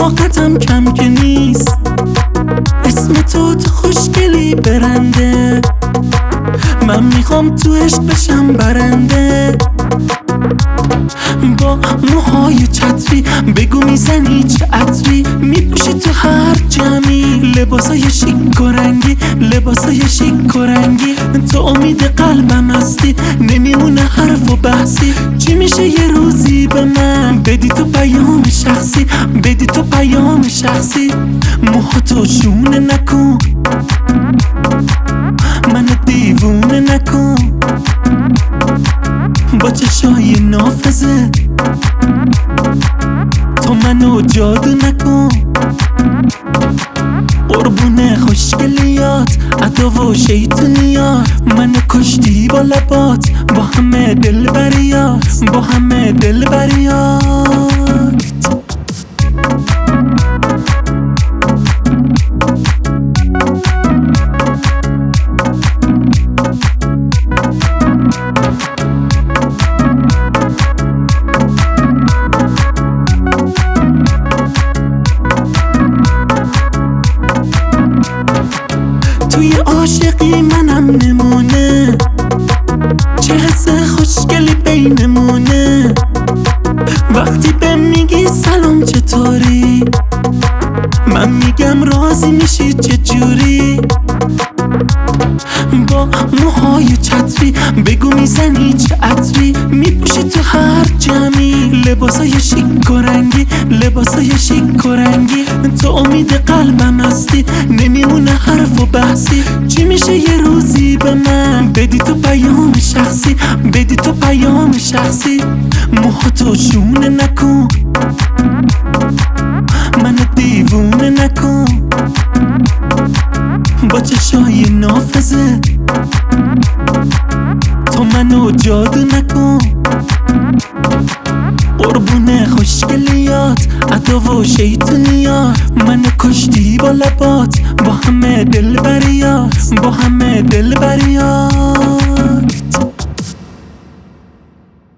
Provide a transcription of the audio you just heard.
طاقتم کم که نیست، اسم تو خوشگلی برنده، من میخوام تو عشق بشم برنده. با موهای چتری بگو میزنی چه عطری، میپوشی تو هر جمعی لباسای شیک و رنگی، لباسای شیک و رنگی. تو امید قلبم هستی، نمیمونه حرف و بحثی. چی میشه یه روزی به من بدی تو پیام شخصی، بدی تو پیام شخصی. موهاتو شونه نکن، منو دیوونه نکن، با چشای نافذه تو منو جادو نکن. قربون خوشگلیات عطا و شیطونیات، منو کشتی با لبات، با همه دلبریات، با همه دلبریات. توی عاشقی منم نمونه، چه حس خوشگلی بینمونه. وقتی به میگی سلام چطوری، من میگم راضی میشی چجوری. با موهای چتری بگو میزنی چه عطری، میپوشی تو هر جمعی لباسای شیک و رنگی، لباسای شیک و رنگی. تو امید قلبم هستی، نمیمونه حرف و بحثی. چی میشه یه روزی به من بدی تو پیام شخصی، بدی تو پیام شخصی. موهاتو شونه نکن، منو دیوونه نکن، با چشای نافذه تو منو جادو نکن. قربون خوشگلیات عطا و شیطونیات، منو کشتی با لبات، با همه دلبریات، با همه دلبریات.